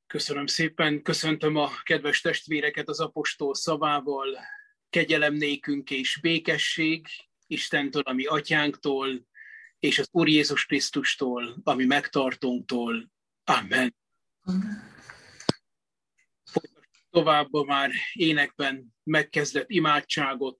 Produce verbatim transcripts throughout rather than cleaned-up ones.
Köszönöm szépen, köszöntöm a kedves testvéreket az apostol szavával. Kegyelem nékünk és békesség Istentől, ami atyánktól, és az Úr Jézus Krisztustól, ami megtartónktól. Amen. Folytassuk tovább a már énekben megkezdett imádságot.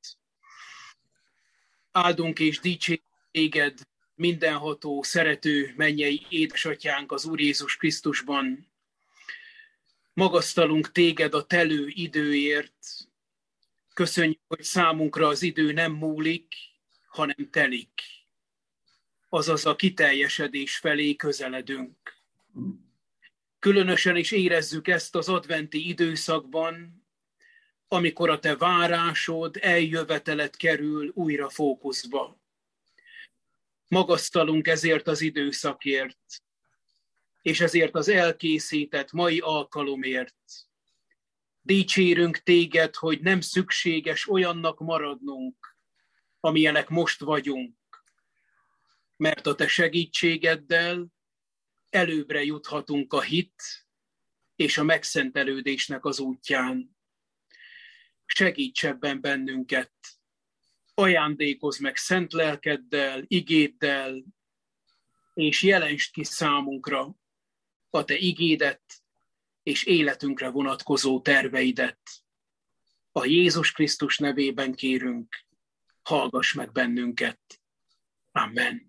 Áldunk és dicsérjük téged, mindenható, szerető, mennyei édesatyánk az Úr Jézus Krisztusban. Magasztalunk téged a telő időért. Köszönjük, hogy számunkra az idő nem múlik, hanem telik. Azaz a kiteljesedés felé közeledünk. Különösen is érezzük ezt az adventi időszakban, amikor a te várásod, eljöveteled kerül újra fókuszba. Magasztalunk ezért az időszakért, és ezért az elkészített mai alkalomért. Dicsérünk téged, hogy nem szükséges olyannak maradnunk, amilyenek most vagyunk, mert a te segítségeddel előbbre juthatunk a hit és a megszentelődésnek az útján. Segíts ebben bennünket, ajándékozz meg szent lelkeddel, igéddel, és jelentsd ki számunkra a te igédet és életünkre vonatkozó terveidet. A Jézus Krisztus nevében kérünk, hallgass meg bennünket. Amen.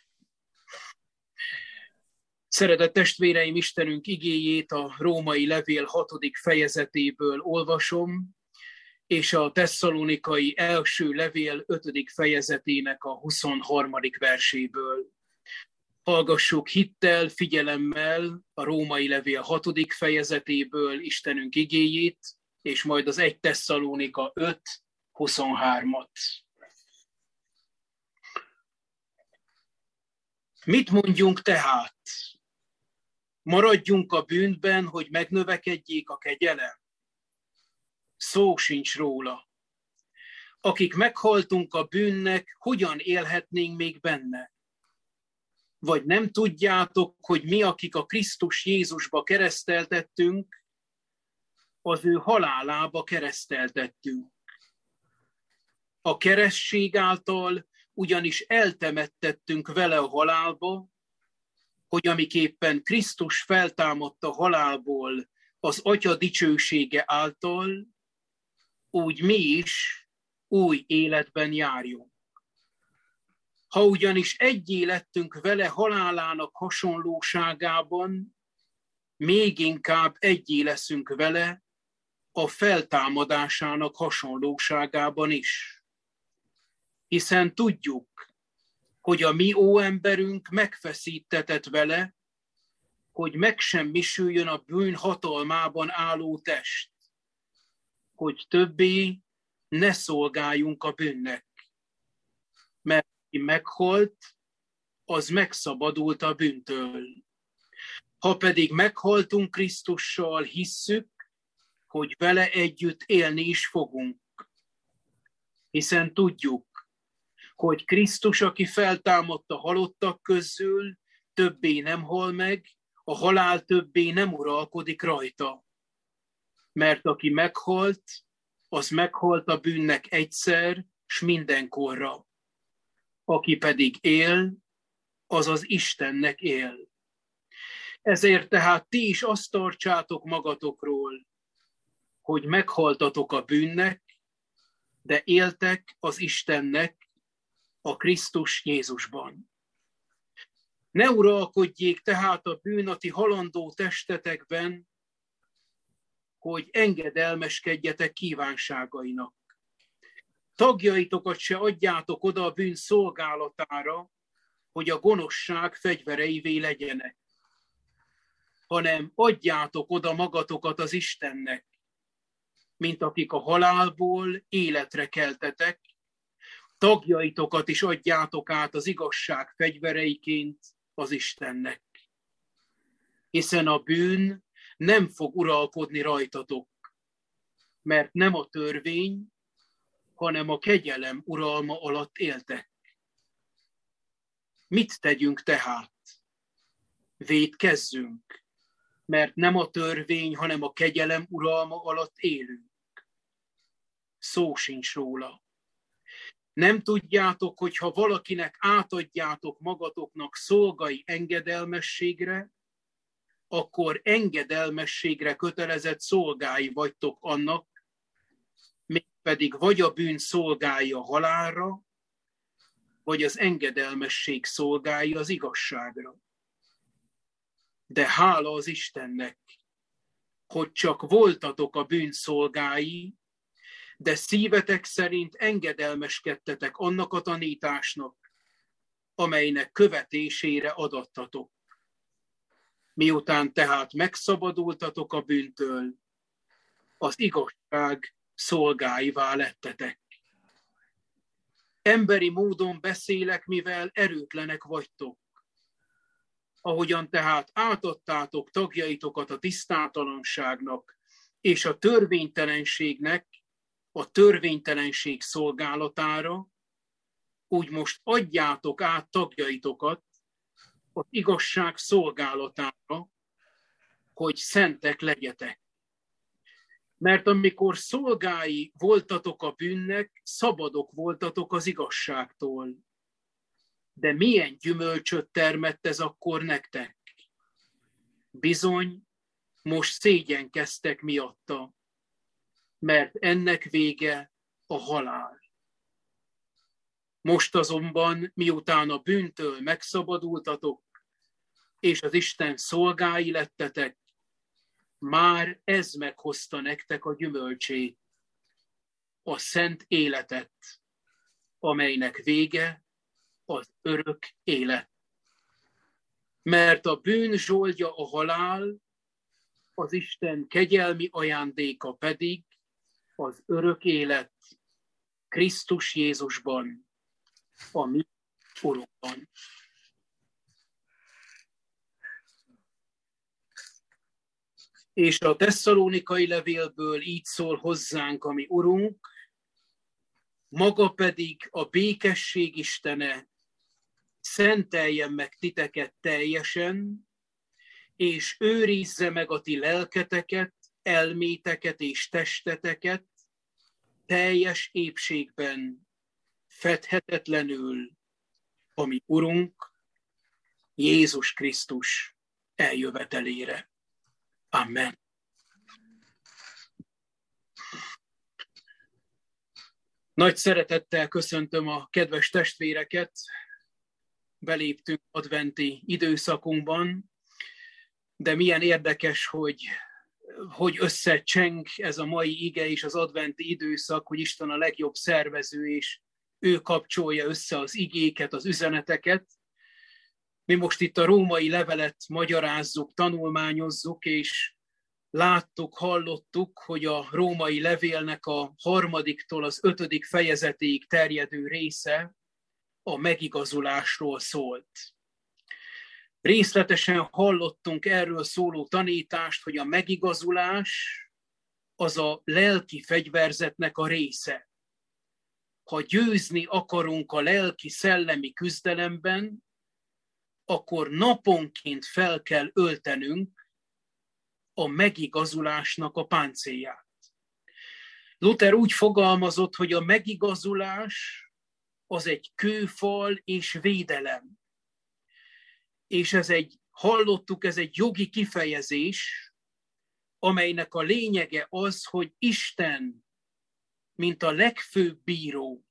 Szeretett testvéreim, Istenünk igéjét a római levél hatodik fejezetéből olvasom, és a tesszalonikai első levél ötödik fejezetének a huszonharmadik verséből. Hallgassuk hittel, figyelemmel a római levél hatodik fejezetéből Istenünk igéjét, és majd az egy Tesszalonika öt huszonhármat. Mit mondjunk tehát? Maradjunk a bűnben, hogy megnövekedjék a kegyelem? Szó sincs róla. Akik meghaltunk a bűnnek, hogyan élhetnénk még benne? Vagy nem tudjátok, hogy mi, akik a Krisztus Jézusba kereszteltettünk, az ő halálába kereszteltettünk. A keresztség által ugyanis eltemettettünk vele a halálba, hogy amiképpen Krisztus feltámadt a halálból az Atya dicsősége által, úgy mi is új életben járjunk. Ha ugyanis egyé lettünk vele halálának hasonlóságában, még inkább egyé leszünk vele a feltámadásának hasonlóságában is. Hiszen tudjuk, hogy a mi óemberünk megfeszítetett vele, hogy megsemmisüljön a bűn hatalmában álló test, hogy többé ne szolgáljunk a bűnnek. Mert aki meghalt, az megszabadult a bűntől. Ha pedig meghaltunk Krisztussal, hisszük, hogy vele együtt élni is fogunk. Hiszen tudjuk, hogy Krisztus, aki feltámadt a halottak közül, többé nem hal meg, a halál többé nem uralkodik rajta. Mert aki meghalt, az meghalt a bűnnek egyszer, s mindenkorra. Aki pedig él, az az Istennek él. Ezért tehát ti is azt tartsátok magatokról, hogy meghaltatok a bűnnek, de éltek az Istennek a Krisztus Jézusban. Ne uralkodjék tehát a bűn a ti halandó testetekben, hogy engedelmeskedjetek kívánságainak. Tagjaitokat se adjátok oda a bűn szolgálatára, hogy a gonoszság fegyvereivé legyenek, hanem adjátok oda magatokat az Istennek, mint akik a halálból életre keltetek, tagjaitokat is adjátok át az igazság fegyvereiként az Istennek. Hiszen a bűn nem fog uralkodni rajtatok, mert nem a törvény, hanem a kegyelem uralma alatt éltek. Mit tegyünk tehát? Vétkezzünk? mert nem a törvény, hanem a kegyelem uralma alatt élünk. Szó sincs róla. Nem tudjátok, hogy ha valakinek átadjátok magatoknak szolgai engedelmességre, akkor engedelmességre kötelezett szolgái vagytok annak, mégpedig vagy a bűn szolgái a halálra, vagy az engedelmesség szolgái az igazságra. De hála az Istennek, hogy csak voltatok a bűn szolgái, de szívetek szerint engedelmeskedtetek annak a tanításnak, amelynek követésére adattatok. Miután tehát megszabadultatok a bűntől, az igazság szolgáivá lettetek. Emberi módon beszélek, mivel erőtlenek vagytok. Ahogyan tehát átadtátok tagjaitokat a tisztátalanságnak és a törvénytelenségnek, a törvénytelenség szolgálatára, úgy most adjátok át tagjaitokat az igazság szolgálatára, hogy szentek legyetek. Mert amikor szolgái voltatok a bűnnek, szabadok voltatok az igazságtól. De milyen gyümölcsöt termett ez akkor nektek? Bizony, most szégyenkeztek miatta, mert ennek vége a halál. Most azonban, miután a bűntől megszabadultatok, és az Isten szolgái lettetek, már ez meghozta nektek a gyümölcsét, a szent életet, amelynek vége az örök élet. Mert a bűn zsoldja a halál, az Isten kegyelmi ajándéka pedig az örök élet Krisztus Jézusban, a mi Urunkban. És a tesszalónikai levélből így szól hozzánk a mi Urunk, maga pedig a békesség Istene szenteljen meg titeket teljesen, és őrizze meg a ti lelketeket, elméteket és testeteket teljes épségben, fedhetetlenül, a mi Urunk, Jézus Krisztus eljövetelére. Amen. Nagy szeretettel köszöntöm a kedves testvéreket, beléptünk adventi időszakunkban, de milyen érdekes, hogy, hogy összecseng ez a mai ige és az adventi időszak, hogy Isten a legjobb szervező, és ő kapcsolja össze az igéket, az üzeneteket. Mi most itt a római levelet magyarázzuk, tanulmányozzuk, és láttuk, hallottuk, hogy a római levélnek a harmadiktól az ötödik fejezetéig terjedő része a megigazulásról szólt. Részletesen hallottunk erről szóló tanítást, hogy a megigazulás az a lelki fegyverzetnek a része. Ha győzni akarunk a lelki-szellemi küzdelemben, akkor naponként fel kell öltenünk a megigazulásnak a páncélját. Luther úgy fogalmazott, hogy a megigazulás az egy kőfal és védelem. És ez egy, hallottuk, ez egy jogi kifejezés, amelynek a lényege az, hogy Isten, mint a legfőbb bíró,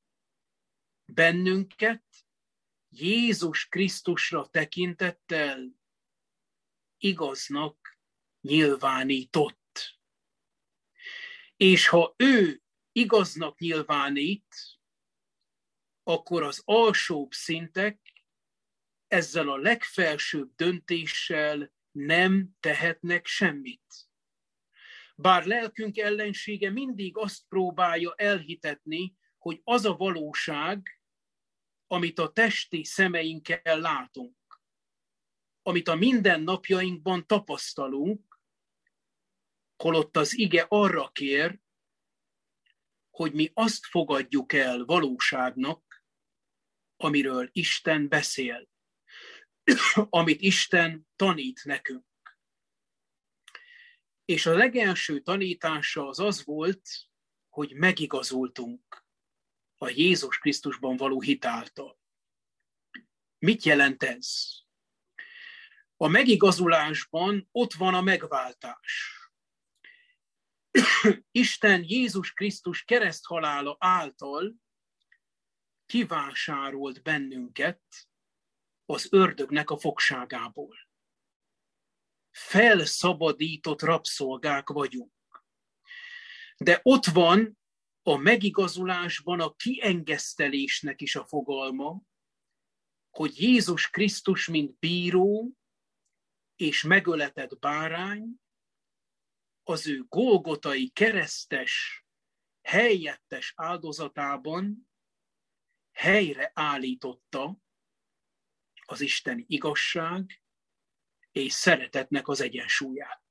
bennünket Jézus Krisztusra tekintettel igaznak nyilvánított. És ha ő igaznak nyilvánít, akkor az alsóbb szintek ezzel a legfelsőbb döntéssel nem tehetnek semmit. Bár lelkünk ellensége mindig azt próbálja elhitetni, hogy az a valóság, amit a testi szemeinkkel látunk, amit a mindennapjainkban tapasztalunk, holott az ige arra kér, hogy mi azt fogadjuk el valóságnak, amiről Isten beszél, amit Isten tanít nekünk. És a legelső tanítása az az volt, hogy megigazultunk a Jézus Krisztusban való hit által. Mit jelent ez? A megigazulásban ott van a megváltás. Isten Jézus Krisztus kereszthalála által kivásárolt bennünket az ördögnek a fogságából. Felszabadított rabszolgák vagyunk. De ott van a megigazulásban a kiengesztelésnek is a fogalma, hogy Jézus Krisztus, mint bíró és megöletett bárány, az ő golgotai keresztes, helyettes áldozatában helyre állította az isteni igazság és szeretetnek az egyensúlyát.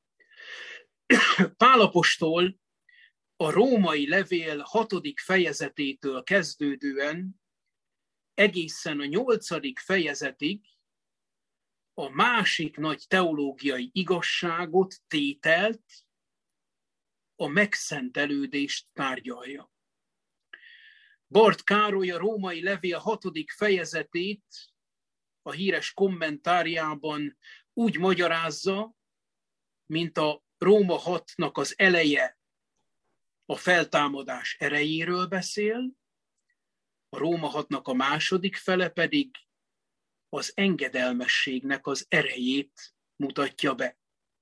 Pál apostol a római levél hatodik fejezetétől kezdődően egészen a nyolcadik fejezetig a másik nagy teológiai igazságot, tételt, a megszentelődést tárgyalja. Barth Károly a római levél hatodik fejezetét a híres kommentárjában úgy magyarázza, mint a Róma hatnak az eleje a feltámadás erejéről beszél, a Róma hatnak a második fele pedig az engedelmességnek az erejét mutatja be.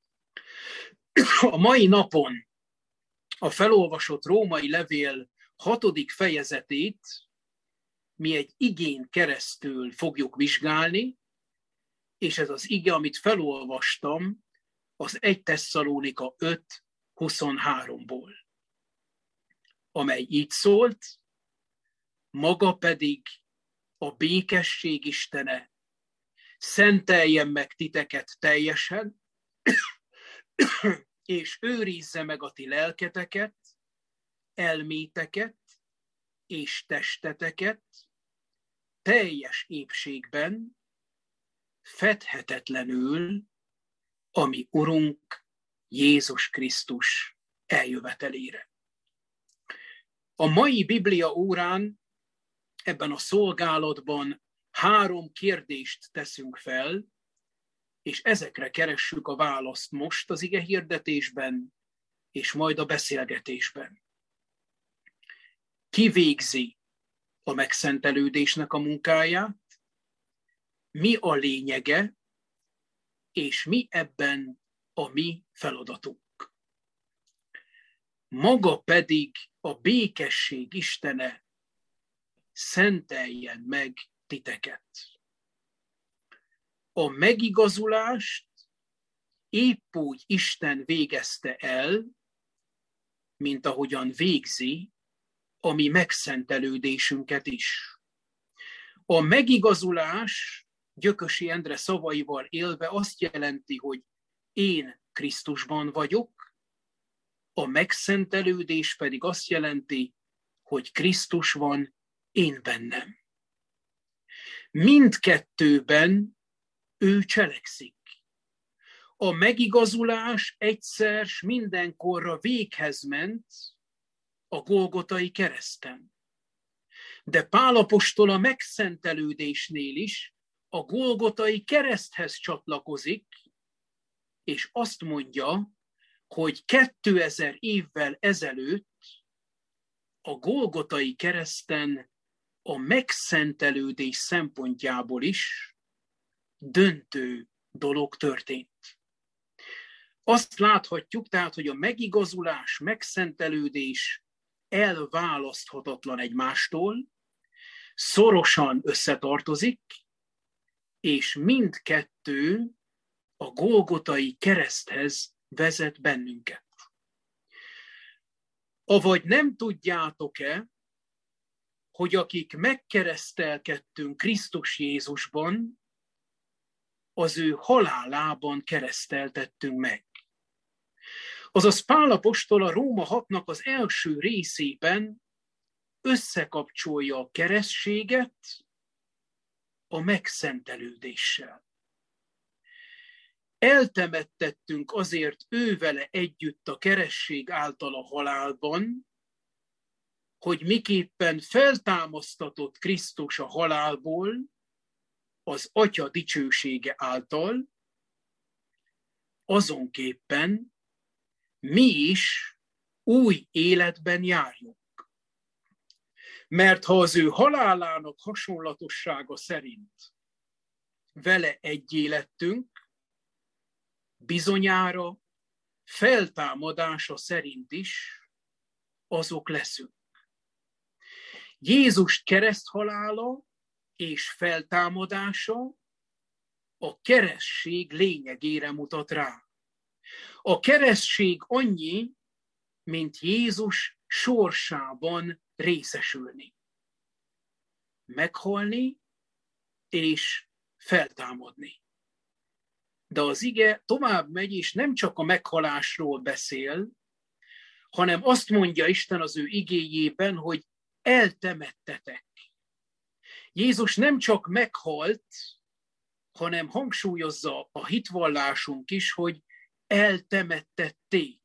A mai napon a felolvasott római levél hatodik fejezetét mi egy igén keresztül fogjuk vizsgálni, és ez az ige, amit felolvastam, az egy Tesszalónika öt huszonháromból, amely így szólt: maga pedig a békesség Istene szenteljen meg titeket teljesen, és őrizze meg a ti lelketeket, elméteket és testeteket teljes épségben, fedhetetlenül, ami Urunk Jézus Krisztus eljövetelére. A mai Biblia órán, ebben a szolgálatban három kérdést teszünk fel, és ezekre keressük a választ most az ige hirdetésben, és majd a beszélgetésben. Ki végzi a megszentelődésnek a munkáját? Mi a lényege, és mi ebben a mi feladatunk? Maga pedig a békesség Istene szenteljen meg titeket. A megigazulást épp úgy Isten végezte el, mint ahogyan végzi a mi megszentelődésünket is. A megigazulás, Gyökösi Endre szavaival élve, azt jelenti, hogy én Krisztusban vagyok, a megszentelődés pedig azt jelenti, hogy Krisztus van én bennem. Mindkettőben ő cselekszik. A megigazulás egyszer s mindenkorra véghez ment a Golgotai kereszten. De Pál apostol a megszentelődésnél is a Golgotai kereszthez csatlakozik, és azt mondja, hogy kétezer évvel ezelőtt a Golgotai kereszten a megszentelődés szempontjából is döntő dolog történt. Azt láthatjuk tehát, hogy a megigazulás, megszentelődés elválaszthatatlan egymástól, szorosan összetartozik, és mindkettő a Golgotai kereszthez vezet bennünket. Avagy nem tudjátok-e, hogy akik megkeresztelkedtünk Krisztus Jézusban, az ő halálában kereszteltettünk meg. Azaz Pál apostol a Róma hatnak az első részében összekapcsolja a keresztséget a megszentelődéssel. eltemettettünk azért ővele együtt a keresztség által a halálban, hogy miképpen feltámasztatott Krisztus a halálból az Atya dicsősége által, azonképpen mi is új életben járjunk. Mert ha az ő halálának hasonlatossága szerint vele egyé lettünk, bizonyára feltámadása szerint is azok leszünk. Jézus kereszthalála és feltámadása a keresztség lényegére mutat rá. A keresztség annyi, mint Jézus sorsában részesülni. Meghalni és feltámadni. De az ige tovább megy, és nem csak a meghalásról beszél, hanem azt mondja Isten az ő igéjében, hogy eltemettetek. Jézus nem csak meghalt, hanem hangsúlyozza a hitvallásunk is, hogy eltemettették.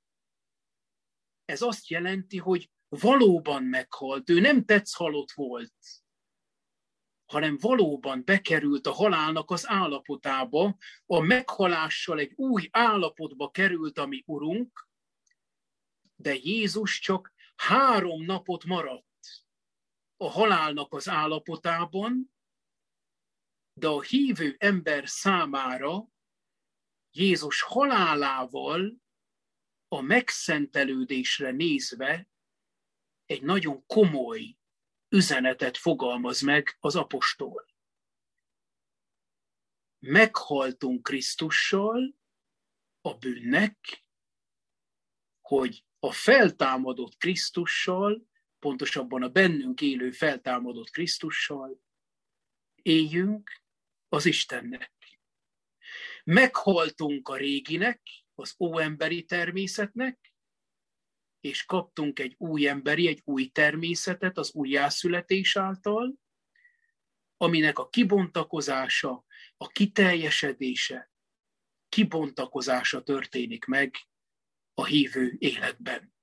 Ez azt jelenti, hogy valóban meghalt. Ő nem tetszhalott volt, hanem valóban bekerült a halálnak az állapotába, a meghalással egy új állapotba került a mi Urunk, de Jézus csak három napot maradt a halálnak az állapotában, de a hívő ember számára Jézus halálával a megszentelődésre nézve egy nagyon komoly üzenetet fogalmaz meg az apostol. Meghaltunk Krisztussal a bűnnek, hogy a feltámadott Krisztussal, pontosabban a bennünk élő feltámadott Krisztussal éljünk az Istennek. Meghaltunk a réginek, az óemberi természetnek, és kaptunk egy új emberi, egy új természetet az újjászületés által, aminek a kibontakozása, a kiteljesedése, kibontakozása történik meg a hívő életben.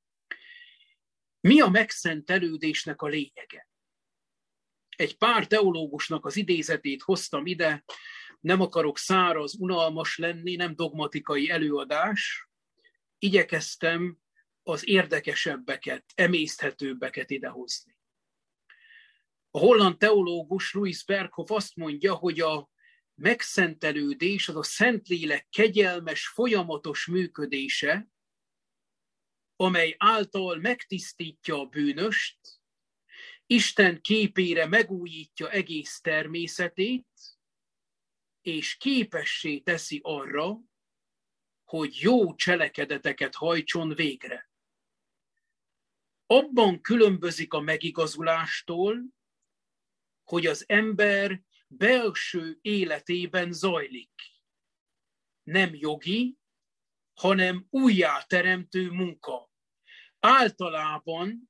Mi a megszentelődésnek a lényege? Egy pár teológusnak az idézetét hoztam ide, nem akarok száraz, unalmas lenni, nem dogmatikai előadás. Igyekeztem az érdekesebbeket, emészthetőbbeket idehozni. A holland teológus Louis Berkhoff azt mondja, hogy a megszentelődés az a Szentlélek kegyelmes, folyamatos működése, amely által megtisztítja a bűnöst, Isten képére megújítja egész természetét, és képessé teszi arra, hogy jó cselekedeteket hajtson végre. Abban különbözik a megigazulástól, hogy az ember belső életében zajlik. Nem jogi, hanem újjáteremtő munka. Általában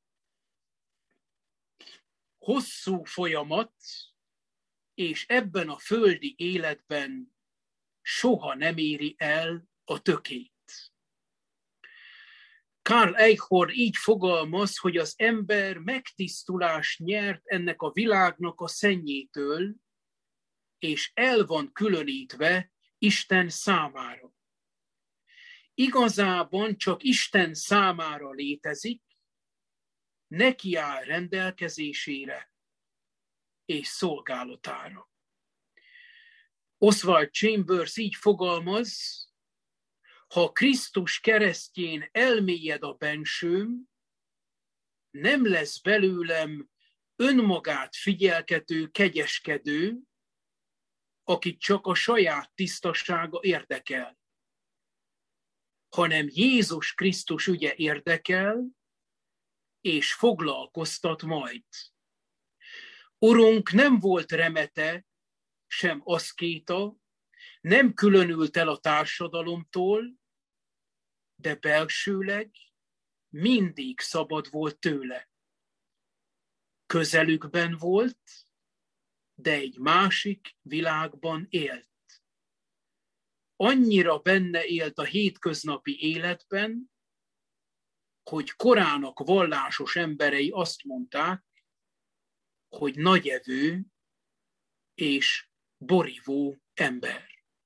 hosszú folyamat, és ebben a földi életben soha nem éri el a tökét. Karl Eichhorn így fogalmaz, hogy az ember megtisztulást nyert ennek a világnak a szennyétől, és el van különítve Isten számára. Igazában csak Isten számára létezik, neki áll rendelkezésére és szolgálatára. Oswald Chambers így fogalmaz, ha Krisztus keresztjén elmélyed a bensőm, nem lesz belőlem önmagát figyelkető, kegyeskedő, akit csak a saját tisztasága érdekel, hanem Jézus Krisztus ügye érdekel, és foglalkoztat majd. Urunk nem volt remete, sem aszkéta, nem különült el a társadalomtól, de belsőleg mindig szabad volt tőle. Közelükben volt, de egy másik világban élt. annyira benne élt a hétköznapi életben, hogy korának vallásos emberei azt mondták, hogy nagyevő és borívó ember.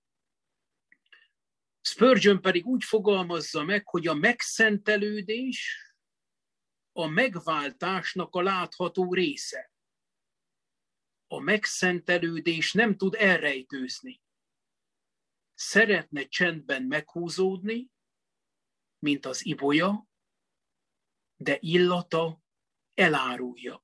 Spurgeon pedig úgy fogalmazza meg, hogy a megszentelődés a megváltásnak a látható része. A megszentelődés nem tud elrejtőzni. Szeretne csendben meghúzódni, mint az ibolya, de illata elárulja.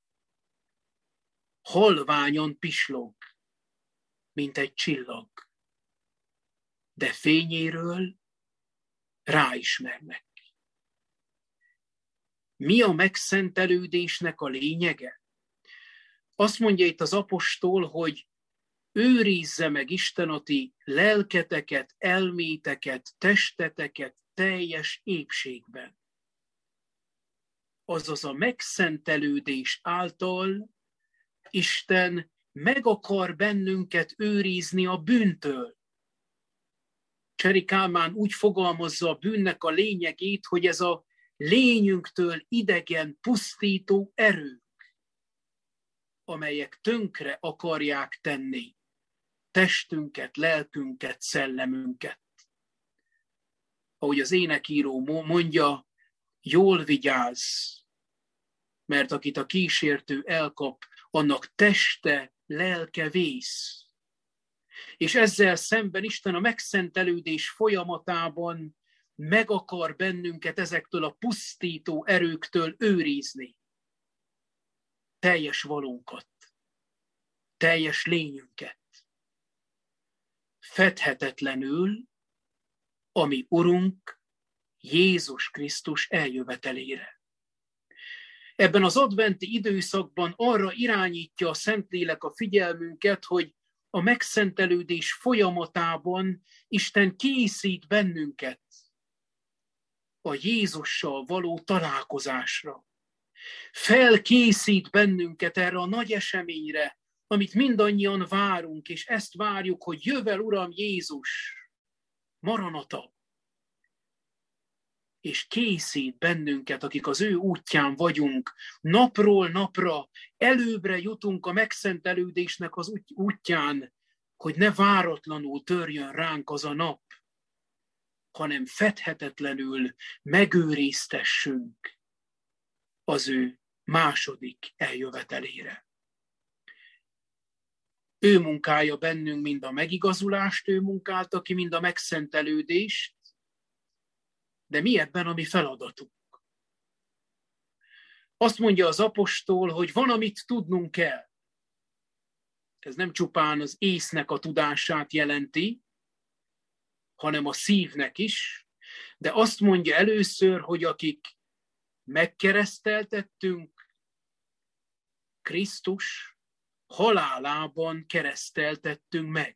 Halványan pislog, mint egy csillag, de fényéről ráismernek. Mi a megszentelődésnek a lényege? Azt mondja itt az apostol, hogy őrizze meg Isten a ti lelketeket, elméteket, testeteket teljes épségben. Azaz a megszentelődés által Isten meg akar bennünket őrizni a bűntől. Cseri Kálmán úgy fogalmazza a bűnnek a lényegét, hogy ez a lényünktől idegen, pusztító erők, amelyek tönkre akarják tenni testünket, lelkünket, szellemünket. Ahogy az énekíró mondja, jól vigyázz, mert akit a kísértő elkap, annak teste, lelke vész. És ezzel szemben Isten a megszentelődés folyamatában meg akar bennünket ezektől a pusztító erőktől őrizni. Teljes valónkat, teljes lényünket. Fedhetetlenül a mi Urunk Jézus Krisztus eljövetelére. Ebben az adventi időszakban arra irányítja a Szentlélek a figyelmünket, hogy a megszentelődés folyamatában Isten készít bennünket a Jézussal való találkozásra. Felkészít bennünket erre a nagy eseményre, amit mindannyian várunk, és ezt várjuk, hogy jövel Uram Jézus, Maranata, és készít bennünket, akik az ő útján vagyunk, napról napra előbbre jutunk a megszentelődésnek az útján, hogy ne váratlanul törjön ránk az a nap, hanem fedhetetlenül megőriztessünk az ő második eljövetelére. Ő munkálja bennünk mind a megigazulást, ő munkálta ki, mind a megszentelődést, de mi ebben a mi feladatunk? Azt mondja az apostol, hogy van, amit tudnunk kell. Ez nem csupán az észnek a tudását jelenti, hanem a szívnek is, de azt mondja először, hogy akik megkereszteltettünk, Krisztus halálában kereszteltettünk meg.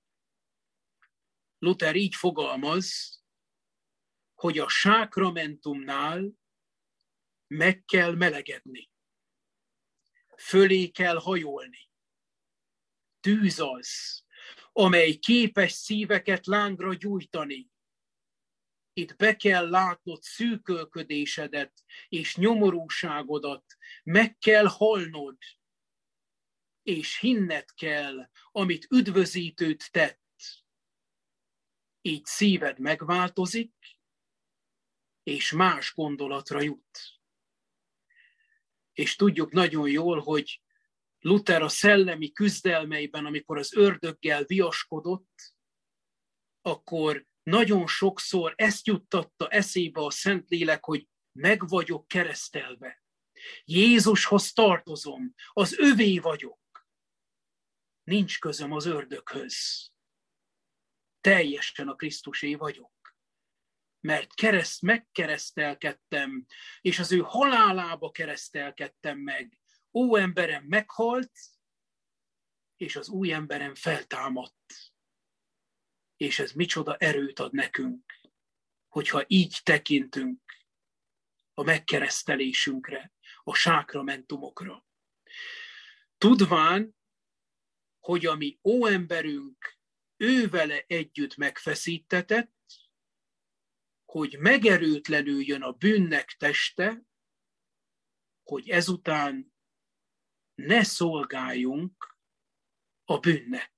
Luther így fogalmaz, hogy a sákramentumnál meg kell melegedni, fölé kell hajolni. Tűz az, amely képes szíveket lángra gyújtani. Itt be kell látnod szűkölködésedet és nyomorúságodat, meg kell halnod, és hinned kell, amit üdvözítőt tett. Így szíved megváltozik, és más gondolatra jut. És tudjuk nagyon jól, hogy Luther a szellemi küzdelmeiben, amikor az ördöggel viaskodott, akkor nagyon sokszor ezt juttatta eszébe a Szentlélek, hogy meg vagyok keresztelve. Jézushoz tartozom, az övé vagyok. Nincs közöm az ördöghöz. Teljesen a Krisztusé vagyok. Mert kereszt, megkeresztelkedtem, és az ő halálába keresztelkedtem meg. Ó, emberem meghalt, és az új emberem feltámadt. És ez micsoda erőt ad nekünk, hogyha így tekintünk a megkeresztelésünkre, a sákramentumokra. Tudván, hogy a mi óemberünk ő vele együtt megfeszítetett, hogy megerőtlenüljön a bűnnek teste, hogy ezután ne szolgáljunk a bűnnek.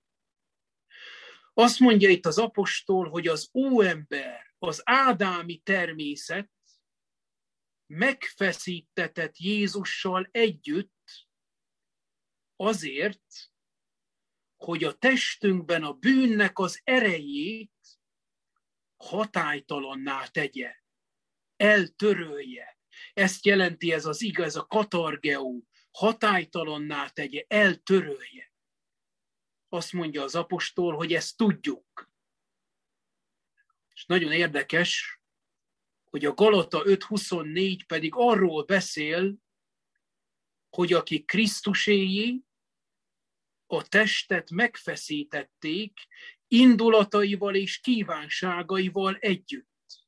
Azt mondja itt az apostol, hogy az óember, az ádámi természet megfeszítetett Jézussal együtt azért, hogy a testünkben a bűnnek az erejét hatálytalanná tegye, eltörölje. Ezt jelenti ez az igaz, ez a katargeó, hatálytalanná tegye, eltörölje. Azt mondja az apostol, hogy ezt tudjuk. És nagyon érdekes, hogy a Galata öt huszonnégy pedig arról beszél, hogy aki Krisztuséjé, a testet megfeszítették indulataival és kívánságaival együtt.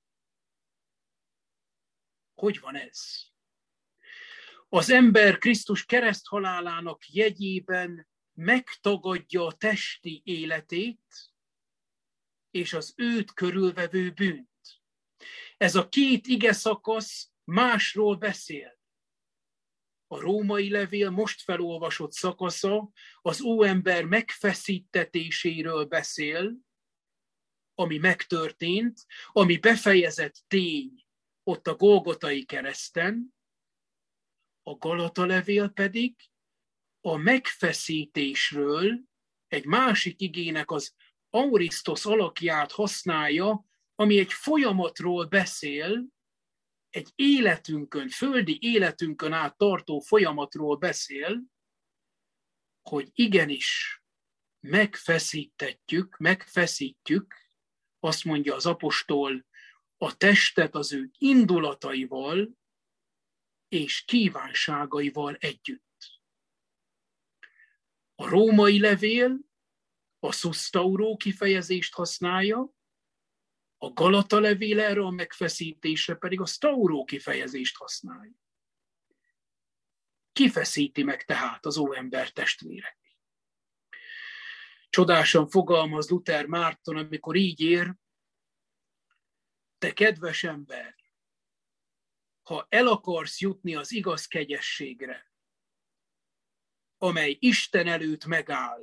Hogy van ez? Az ember Krisztus kereszthalálának jegyében megtagadja a testi életét és az őt körülvevő bűnt. Ez a két ige szakasz másról beszél. A római levél most felolvasott szakasza az óember megfeszítetéséről beszél, ami megtörtént, ami befejezett tény ott a Golgotai kereszten, a Galata levél pedig a megfeszítésről egy másik igének az aurisztos alakját használja, ami egy folyamatról beszél, egy életünkön, földi életünkön át tartó folyamatról beszél, hogy igenis megfeszítetjük, megfeszítjük, azt mondja az apostol, a testet az ő indulataival és kívánságaival együtt. A római levél a szusztauró kifejezést használja, a Galata levél erre a megfeszítésre pedig a stauró kifejezést használja. Kifeszíti meg tehát az óember testvérek. Csodásan fogalmaz Luther Márton, amikor így ér, te kedves ember, ha el akarsz jutni az igaz kegyességre, amely Isten előtt megáll,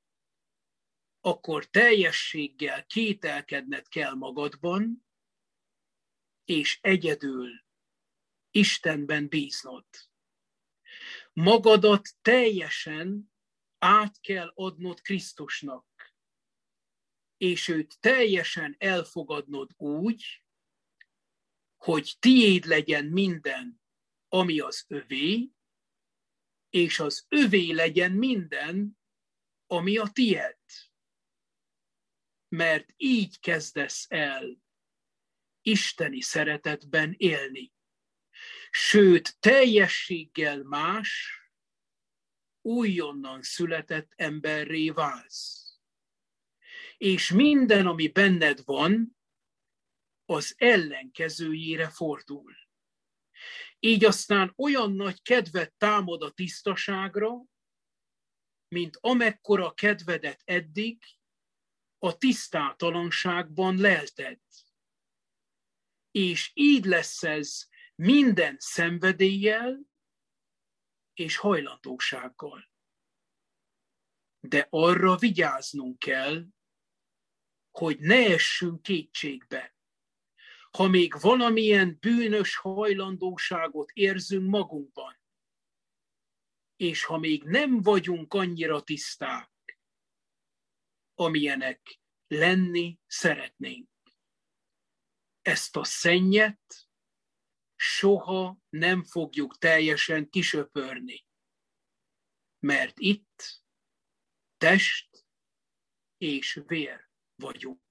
akkor teljességgel kételkedned kell magadban, és egyedül Istenben bíznod. Magadat teljesen át kell adnod Krisztusnak, és őt teljesen elfogadnod úgy, hogy tiéd legyen minden, ami az övé, és az övé legyen minden, ami a tied. Mert így kezdesz el isteni szeretetben élni. Sőt, teljességgel más, újonnan született emberré válsz. És minden, ami benned van, az ellenkezőjére fordul. Így aztán olyan nagy kedved támad a tisztaságra, mint amekkora kedvedet eddig a tisztátalanságban lelted. És így lesz ez minden szenvedéllyel és hajlandósággal. De arra vigyáznunk kell, hogy ne essünk kétségbe. Ha még valamilyen bűnös hajlandóságot érzünk magunkban, és ha még nem vagyunk annyira tiszták, amilyenek lenni szeretnénk. Ezt a szennyet soha nem fogjuk teljesen kisöpörni, mert itt test és vér vagyunk.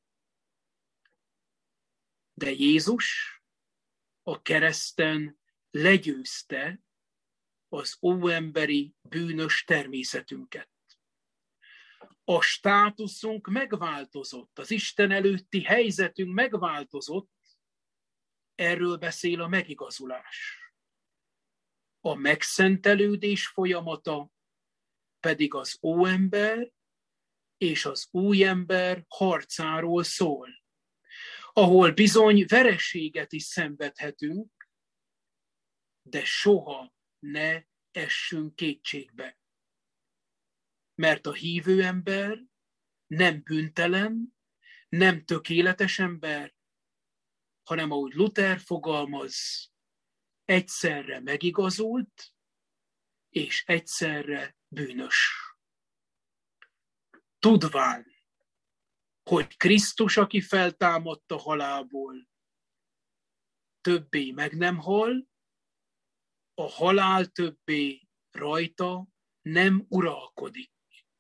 De Jézus a kereszten legyőzte az óemberi bűnös természetünket. A státuszunk megváltozott, az Isten előtti helyzetünk megváltozott, erről beszél a megigazulás. A megszentelődés folyamata pedig az óember és az új ember harcáról szól, ahol bizony vereséget is szenvedhetünk, de soha ne essünk kétségbe. Mert a hívő ember nem bűntelen, nem tökéletes ember, hanem ahogy Luther fogalmaz, egyszerre megigazult, és egyszerre bűnös. Tudván, hogy Krisztus, aki feltámadt a halálból, többé meg nem hal, a halál többé rajta nem uralkodik.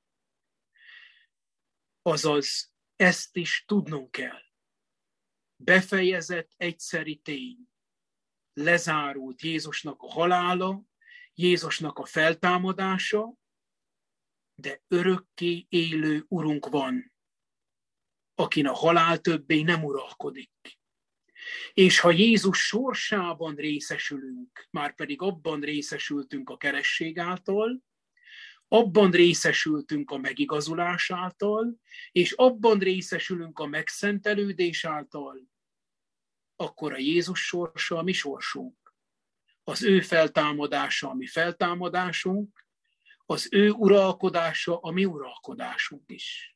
Azaz, ezt is tudnunk kell. Befejezett egyszeri tény. Lezárult Jézusnak a halála, Jézusnak a feltámadása, de örökké élő Urunk van, akin a halál többé nem uralkodik. És ha Jézus sorsában részesülünk, már pedig abban részesültünk a keresség által, abban részesültünk a megigazulás által, és abban részesülünk a megszentelődés által, akkor a Jézus sorsa a mi sorsunk. Az ő feltámadása a mi feltámadásunk, az ő uralkodása a mi uralkodásunk is.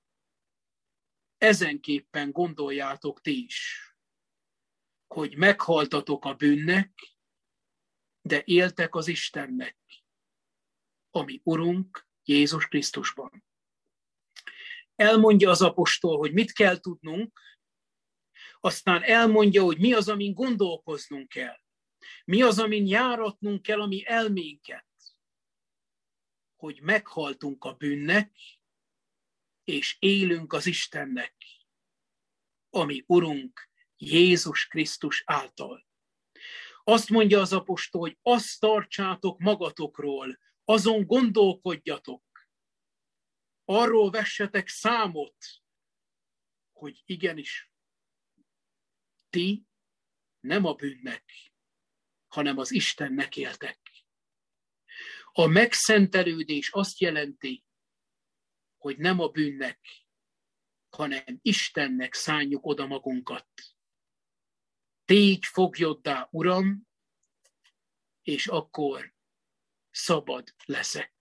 Ezenképpen gondoljátok ti is, hogy meghaltatok a bűnnek, de éltek az Istennek, ami Urunk Jézus Krisztusban. Elmondja az apostol, hogy mit kell tudnunk, aztán elmondja, hogy mi az, amin gondolkoznunk kell. Mi az, amin járatnunk kell a mi elménket. Hogy meghaltunk a bűnnek, és élünk az Istennek, ami Urunk Jézus Krisztus által. Azt mondja az apostol, hogy azt tartsátok magatokról, azon gondolkodjatok, arról vessetek számot, hogy igenis, ti nem a bűnnek, hanem az Istennek éltek. A megszentelődés azt jelenti, hogy nem a bűnnek, hanem Istennek szánjuk oda magunkat. Tégy foglyoddá, Uram, és akkor szabad leszek.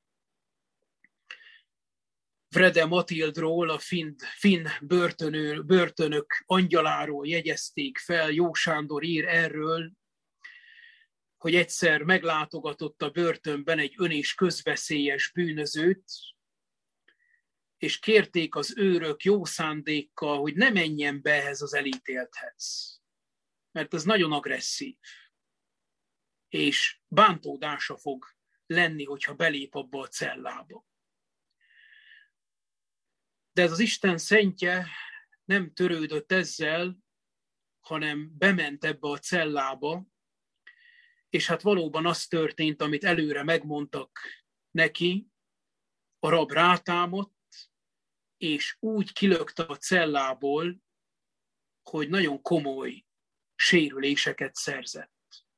Vrede Matildról, a finn, finn börtönő, börtönök angyaláról jegyezték fel, Jó Sándor ír erről, hogy egyszer meglátogatott a börtönben egy ön- és közveszélyes bűnözőt, és kérték az őrök jó szándékkal, hogy ne menjen be ehhez az elítélthez, mert ez nagyon agresszív, és bántódása fog lenni, hogyha belép abba a cellába. De ez az Isten szentje nem törődött ezzel, hanem bement ebbe a cellába, és hát valóban az történt, amit előre megmondtak neki, a rab rátámadt, és úgy kilökte a cellából, hogy nagyon komoly sérüléseket szerzett.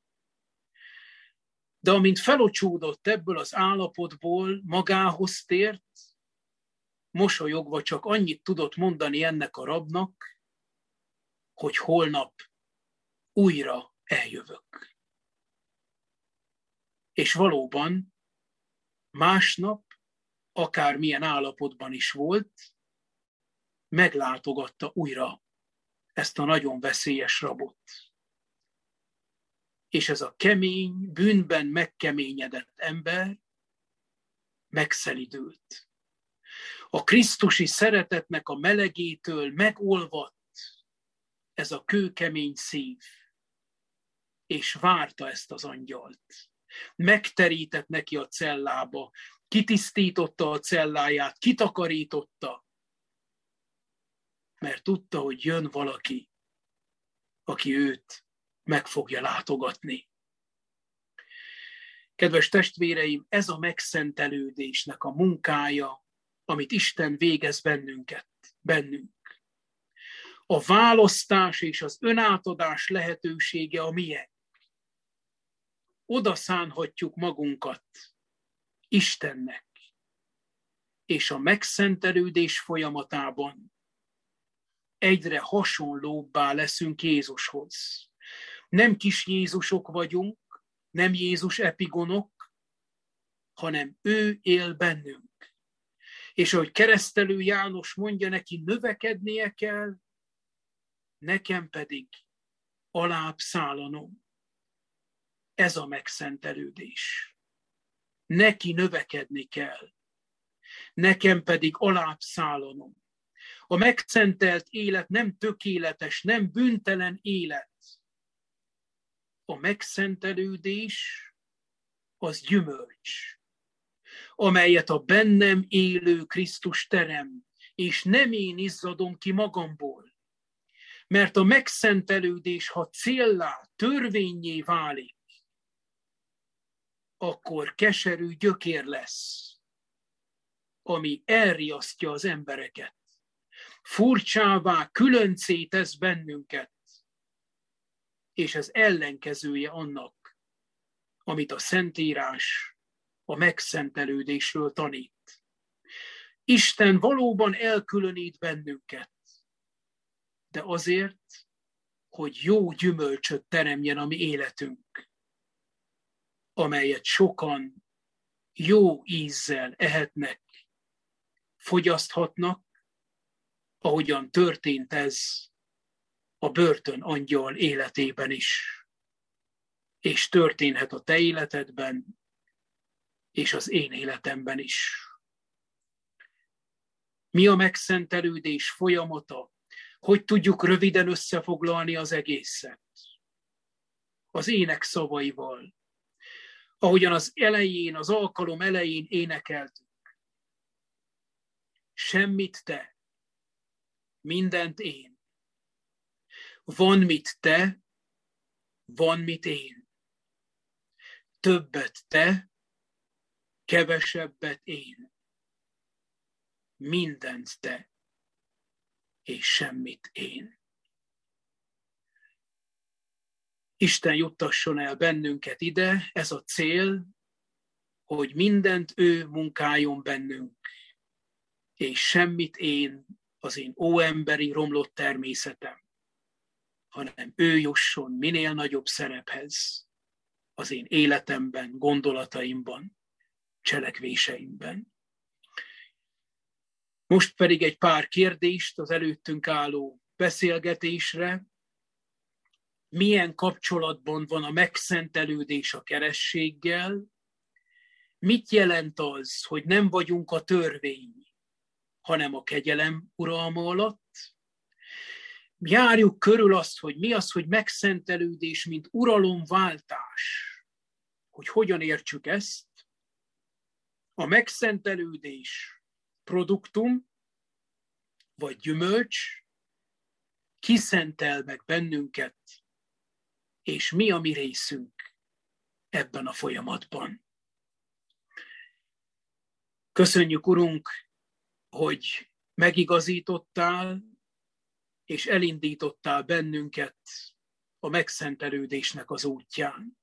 De amint felocsúdott ebből az állapotból, magához tért, mosolyogva csak annyit tudott mondani ennek a rabnak, hogy holnap újra eljövök. És valóban másnap, akármilyen állapotban is volt, meglátogatta újra ezt a nagyon veszélyes rabot. És ez a kemény, bűnben megkeményedett ember megszelidült. A krisztusi szeretetnek a melegétől megolvadt ez a kőkemény szív, és várta ezt az angyalt. Megterített neki a cellába, kitisztította a celláját, kitakarította, mert tudta, hogy jön valaki, aki őt meg fogja látogatni. Kedves testvéreim, ez a megszentelődésnek a munkája, amit Isten végez bennünket, bennünk. A választás és az önátadás lehetősége a miénk. Oda szánhatjuk magunkat Istennek, és a megszentelődés folyamatában egyre hasonlóbbá leszünk Jézushoz. Nem kis Jézusok vagyunk, nem Jézus epigonok, hanem ő él bennünk. És ahogy keresztelő János mondja, neki növekednie kell, nekem pedig alább szállanom. Ez a megszentelődés. Neki növekedni kell, nekem pedig alább szállanom. A megszentelt élet nem tökéletes, nem bűntelen élet. A megszentelődés az gyümölcs, amelyet a bennem élő Krisztus terem, és nem én izzadom ki magamból. Mert a megszentelődés, ha céllá, törvénnyé válik, akkor keserű gyökér lesz, ami elriasztja az embereket. Furcsává, különcé tesz bennünket, és ez ellenkezője annak, amit a Szentírás a megszentelődésről tanít. Isten valóban elkülönít bennünket, de azért, hogy jó gyümölcsöt teremjen a mi életünk, amelyet sokan jó ízzel ehetnek, fogyaszthatnak, ahogyan történt ez a börtön angyal életében is. És történhet a te életedben, és az én életemben is. Mi a megszentelődés folyamata? Hogy tudjuk röviden összefoglalni az egészet? Az ének szavaival. Ahogyan az elején, az alkalom elején énekeltünk. Semmit te, mindent én. Van mit te, van mit én. Többet te, kevesebbet én. Mindent te, és semmit én. Isten juttasson el bennünket ide, ez a cél, hogy mindent ő munkáljon bennünk, és semmit én, az én óemberi romlott természetem, hanem ő jusson minél nagyobb szerephez az én életemben, gondolataimban, cselekvéseimben. Most pedig egy pár kérdést az előttünk álló beszélgetésre. Milyen kapcsolatban van a megszentelődés a kerességgel? Mit jelent az, hogy nem vagyunk a törvény, hanem a kegyelem uralma alatt? Járjuk körül azt, hogy mi az, hogy megszentelődés, mint uralomváltás. Hogy hogyan értsük ezt? A megszentelődés produktum, vagy gyümölcs, kiszentel meg bennünket, és mi a mi részünk ebben a folyamatban. Köszönjük, Urunk, hogy megigazítottál, és elindítottál bennünket a megszentelődésnek az útján.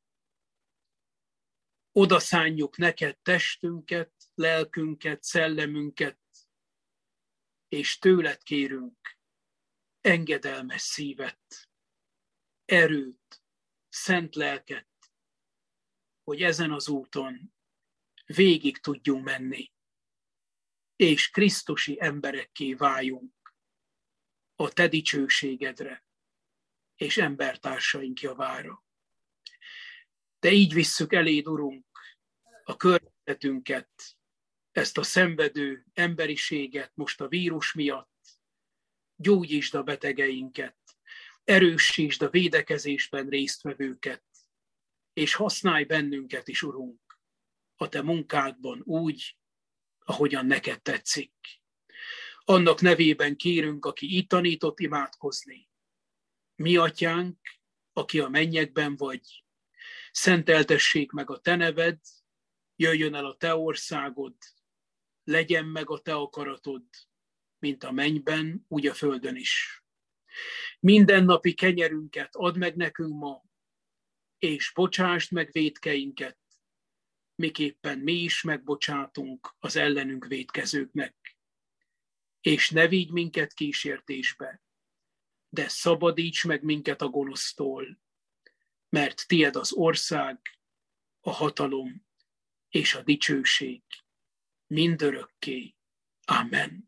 Oda szánjuk neked testünket, lelkünket, szellemünket, és tőled kérünk engedelmes szívet, erőt, szent lelket, hogy ezen az úton végig tudjunk menni, és krisztusi emberekké váljunk a te dicsőségedre és embertársaink javára. De így visszük eléd, Urunk, a környezetünket, ezt a szenvedő emberiséget most a vírus miatt, gyógyítsd a betegeinket, erősítsd a védekezésben résztvevőket, és használj bennünket is, Urunk, a te munkádban úgy, ahogyan neked tetszik. Annak nevében kérünk, aki itt tanított imádkozni. Mi atyánk, aki a mennyekben vagy, szenteltessék meg a te neved, jöjjön el a te országod, legyen meg a te akaratod, mint a mennyben, úgy a földön is. Mindennapi kenyerünket add meg nekünk ma, és bocsásd meg vétkeinket, miképpen mi is megbocsátunk az ellenünk vétkezőknek. És ne vigy minket kísértésbe, de szabadíts meg minket a gonosztól, mert tied az ország, a hatalom és a dicsőség mindörökké. Amen.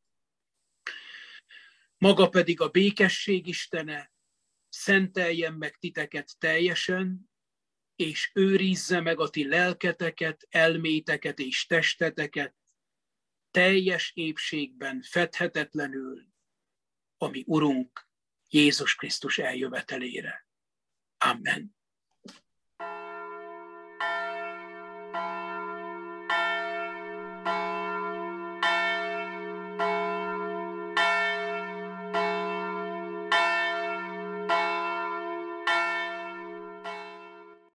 Maga pedig a békesség Istene szenteljen meg titeket teljesen, és őrizze meg a ti lelketeket, elméteket és testeteket teljes épségben, fedhetetlenül, ami Urunk Jézus Krisztus eljövetelére. Amen.